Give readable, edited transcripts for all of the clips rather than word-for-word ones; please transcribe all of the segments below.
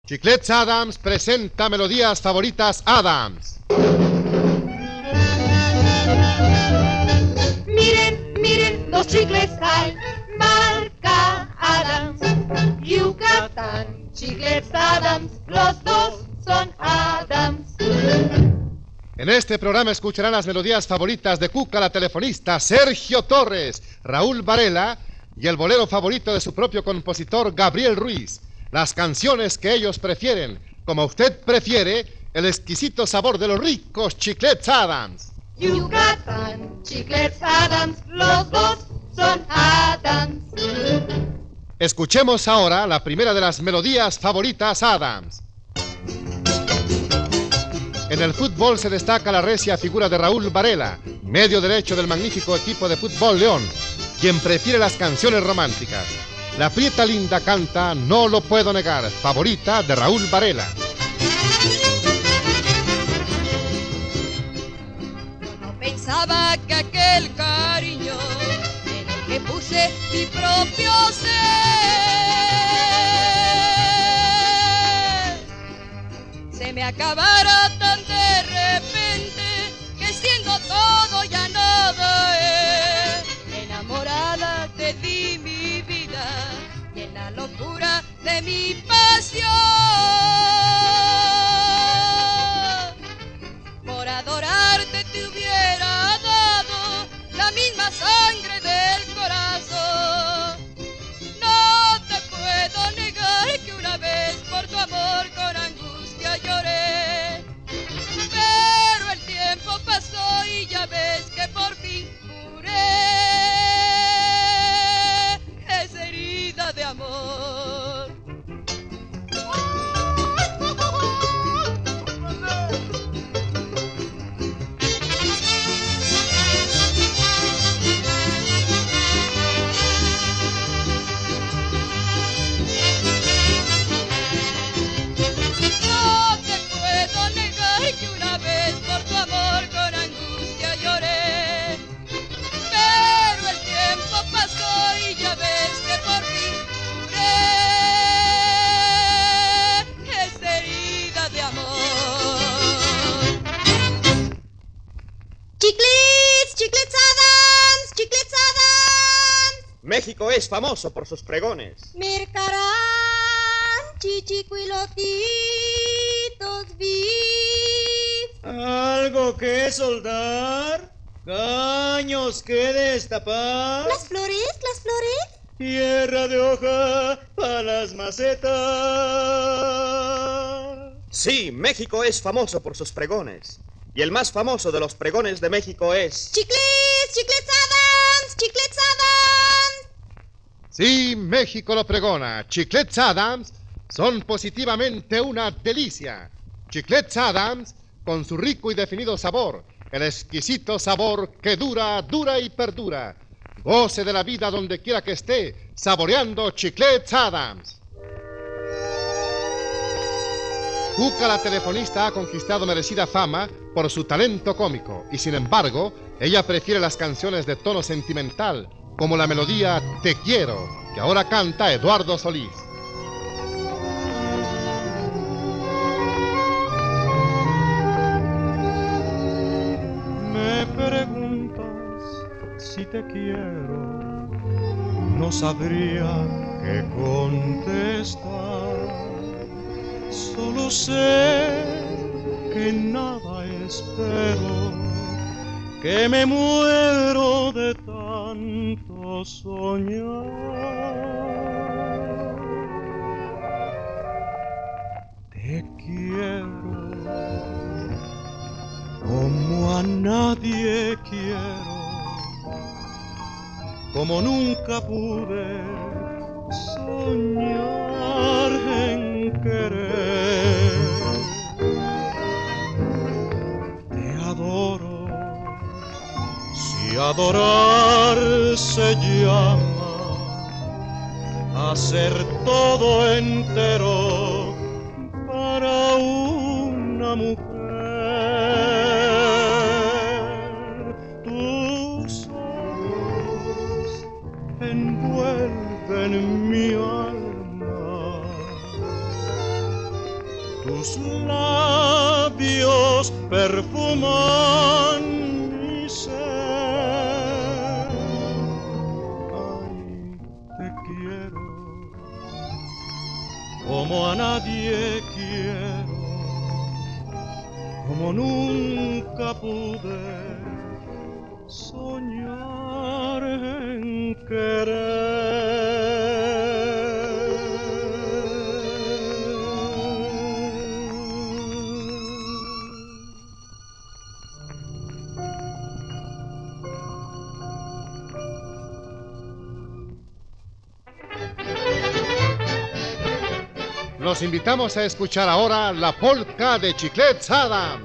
Chiclets Adams presenta Melodías Favoritas Adams. Miren, miren, los chicles hay, marca Adams. Yucatán, Chiclets Adams, los dos son Adams. En este programa escucharán las melodías favoritas de Cuca, la telefonista, Sergio Torres, Raúl Varela y el bolero favorito de su propio compositor, Gabriel Ruiz. Las canciones que ellos prefieren, como usted prefiere, el exquisito sabor de los ricos Chiclets Adams. Yucatán, Chiclets Adams, los dos son Adams. Escuchemos ahora la primera de las melodías favoritas Adams. En el fútbol se destaca la recia figura de Raúl Varela, medio derecho del magnífico equipo de fútbol León, quien prefiere las canciones románticas. La prieta linda canta No lo puedo negar, favorita de Raúl Varela. No pensaba que aquel cariño en el que puse mi propio ser se me acabara tan de repente, que siendo todo ya nada es. Enamorada te di mi vida y en la locura de mi pasión, por adorarte te hubiera dado la misma sangre del corazón. No te puedo negar que una vez por tu amor con angustia lloré, pero el tiempo pasó y ya ves que por fin curé esa herida de amor. México es famoso por sus pregones. Mircarán, chichicuilotitos, bis. ¿Algo que soldar? ¿Caños que destapar? ¿Las flores? Tierra de hoja para las macetas. Sí, México es famoso por sus pregones. Y el más famoso de los pregones de México es... Chiclets Adams, Chiclets Adams. Sí, México lo pregona. Chiclets Adams son positivamente una delicia. Chiclets Adams, con su rico y definido sabor, el exquisito sabor que dura y perdura. Goce de la vida donde quiera que esté, saboreando Chiclets Adams. Cuca, la telefonista, ha conquistado merecida fama por su talento cómico y, sin embargo, ella prefiere las canciones de tono sentimental, como la melodía Te Quiero, que ahora canta Eduardo Solís. Me preguntas si te quiero, no sabría qué contestar. Solo sé que nada espero, que me muero de tanto soñar. Te quiero como a nadie quiero, como nunca pude soñar en querer. Te adoro, si adorar se llama a ser todo entero para una mujer. Tus ojos envuelven mi alma tus labios perfuman mi ser. Ay, te quiero como a nadie quiero, como nunca pude soñar en querer. Los invitamos a escuchar ahora la polka de Chiclets Adams.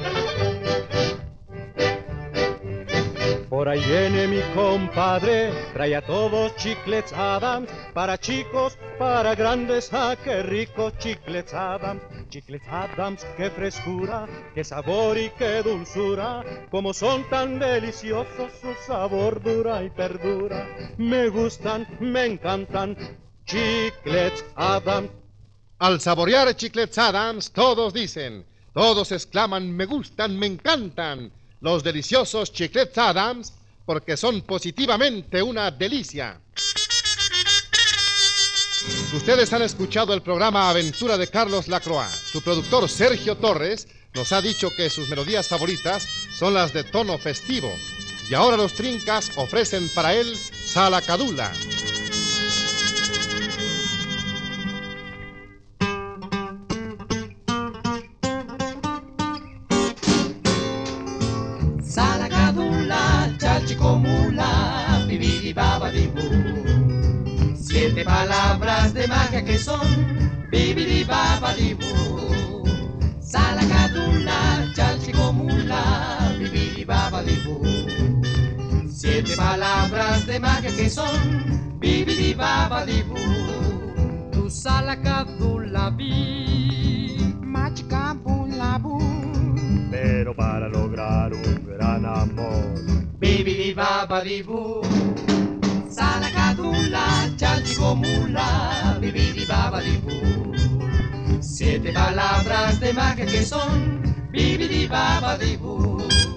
Por ahí viene mi compadre, trae a todos Chiclets Adams, para chicos, para grandes, ¡ah, qué ricos Chiclets Adams! Chiclets Adams, qué frescura, qué sabor y qué dulzura, como son tan deliciosos, su sabor dura y perdura. Me gustan, me encantan, Chiclets Adams. Al saborear Chiclets Adams, todos dicen, todos exclaman, me gustan, me encantan, los deliciosos Chiclets Adams, porque son positivamente una delicia. Ustedes han escuchado el programa Aventura de Carlos Lacroix. Su productor Sergio Torres nos ha dicho que sus melodías favoritas son las de tono festivo. Y ahora los Trincas ofrecen para él Salacadula. Salacadula, chalchicomula, bibidibabadibú. 7 palabras de magia que son bibidibabadibú. Salacadula, chalchicomula, bibidibabadibú. 7 palabras de magia que son bibidibabadibú. Tu salacadula vi, machicabulabú. Pero para lograr un gran amor, Bibidibabadibú. Salacadula, chalchicomula, bibidibabadibú. 7 palabras de magia que son bibidibabadibú.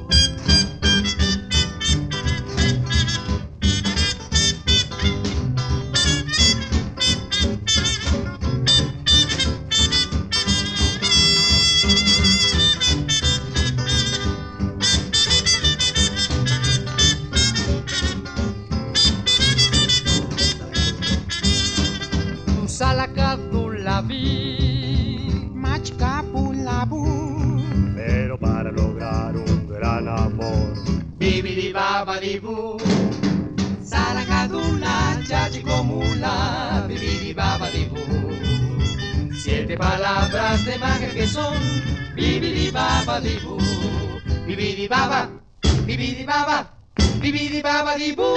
Salacadula vi, machicapulabú. pero para lograr un gran amor, Bibidibabadibú. Salacadula, chachicomula, bibidibabadibú. 7 palabras de magia que son bibidibabadibú. Bibidibaba, bibidibaba, bibidibabadibú.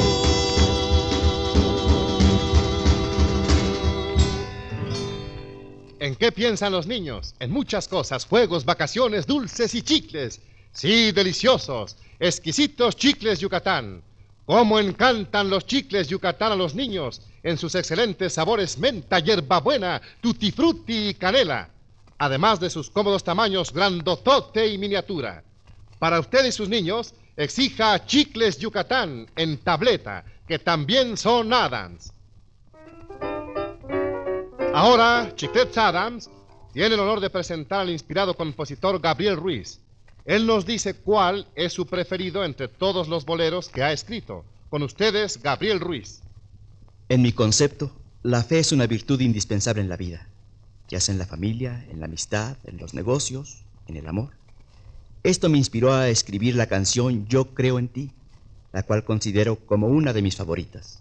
¿En qué piensan los niños? En muchas cosas, juegos, vacaciones, dulces y chicles. Sí, deliciosos, exquisitos chicles Yucatán. Cómo encantan los chicles Yucatán a los niños en sus excelentes sabores menta, hierbabuena, tutti frutti y canela. Además de sus cómodos tamaños grandotote y miniatura. Para usted y sus niños, exija chicles Yucatán en tableta, que también son Adams. Ahora, Chiclets Adams tiene el honor de presentar al inspirado compositor Gabriel Ruiz. Él nos dice cuál es su preferido entre todos los boleros que ha escrito. Con ustedes, Gabriel Ruiz. En mi concepto, la fe es una virtud indispensable en la vida, ya sea en la familia, en la amistad, en los negocios, en el amor. Esto me inspiró a escribir la canción Yo Creo en Ti, la cual considero como una de mis favoritas.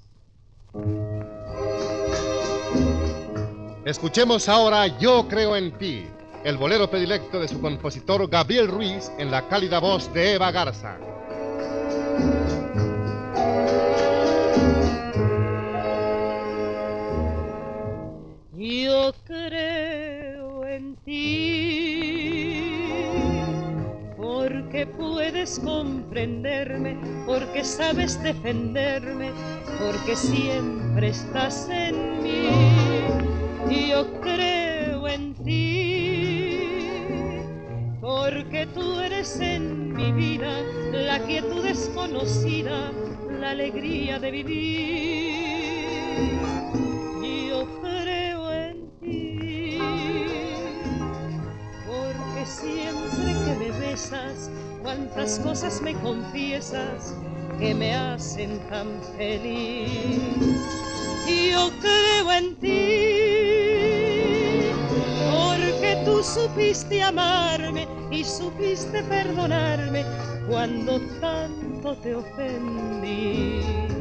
Escuchemos ahora Yo Creo en Ti, el bolero predilecto de su compositor Gabriel Ruiz en la cálida voz de Eva Garza. Yo creo en ti, porque puedes comprenderme, porque sabes defenderme, porque siempre estás en mí. Yo creo en ti, tienes en mi vida la quietud desconocida, la alegría de vivir. Yo creo en ti, porque siempre que me besas, cuántas cosas me confiesas que me hacen tan feliz. Yo creo en ti, porque tú supiste amarme y supiste perdonarme cuando tanto te ofendí.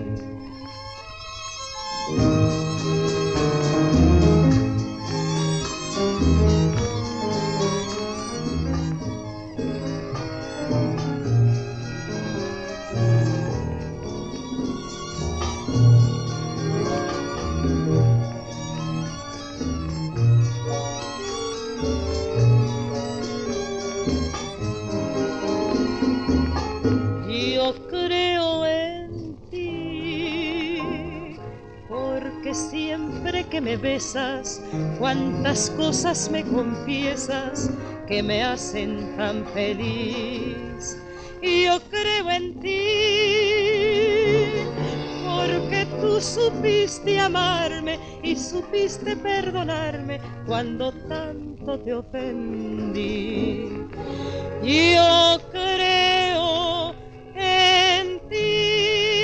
Yo creo en ti, porque siempre que me besas, cuántas cosas me confiesas que me hacen tan feliz. Yo creo en ti, porque tú supiste amarme y supiste perdonarme cuando tanto te ofendí. Yo creo en ti.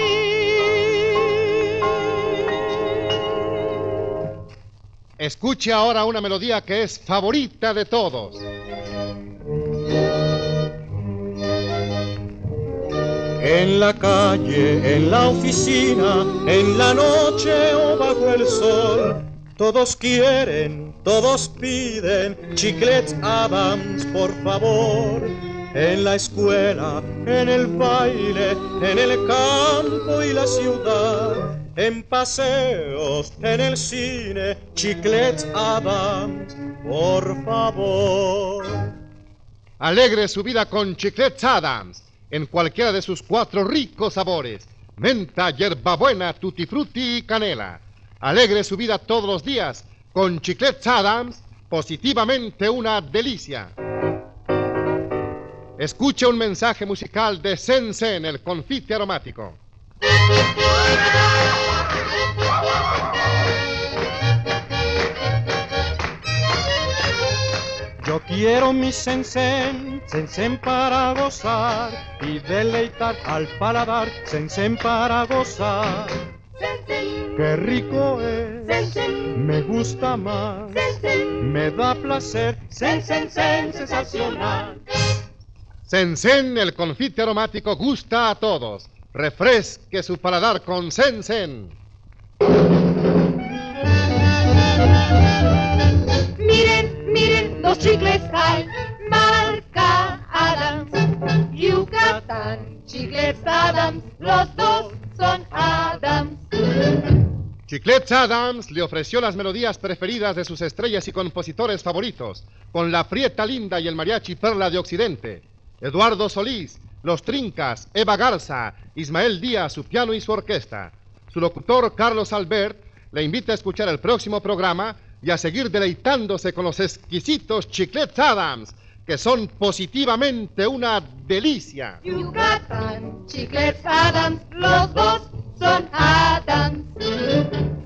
Escuche ahora una melodía que es favorita de todos. En la calle, en la oficina, en la noche o bajo el sol, todos quieren, todos piden Chiclets Adams, por favor. En la escuela, en el baile, en el campo y la ciudad, en paseos, en el cine, Chiclets Adams, por favor. Alegre su vida con Chiclets Adams, en cualquiera de sus 4 ricos sabores: menta, hierbabuena, tutti frutti y canela. Alegre su vida todos los días con Chiclets Adams, positivamente una delicia. Escuche un mensaje musical de Sen-Sen, el confite aromático. Yo quiero mi Sen-Sen, Sen-Sen para gozar y deleitar al paladar, Sen-Sen para gozar. Sen-Sen, ¡Qué rico es! Sen-Sen, Me gusta más, Sen-Sen, me da placer, Sen-Sen, sensacional. Sen-Sen, el confite aromático, gusta a todos. Refresque su paladar con Sen-Sen. Miren, miren, los chicles hay, marca Adams, Yucatán, chicles Adams, los dos son Adams. Chiclets Adams le ofreció las melodías preferidas de sus estrellas y compositores favoritos, con la Prieta Linda y el Mariachi Perla de Occidente, Eduardo Solís, Los Trincas, Eva Garza, Ismael Díaz, su piano y su orquesta. Su locutor, Carlos Albert, le invita a escuchar el próximo programa y a seguir deleitándose con los exquisitos Chiclets Adams, que son positivamente una delicia. Yucatán, chicles Adams, los dos son Adams.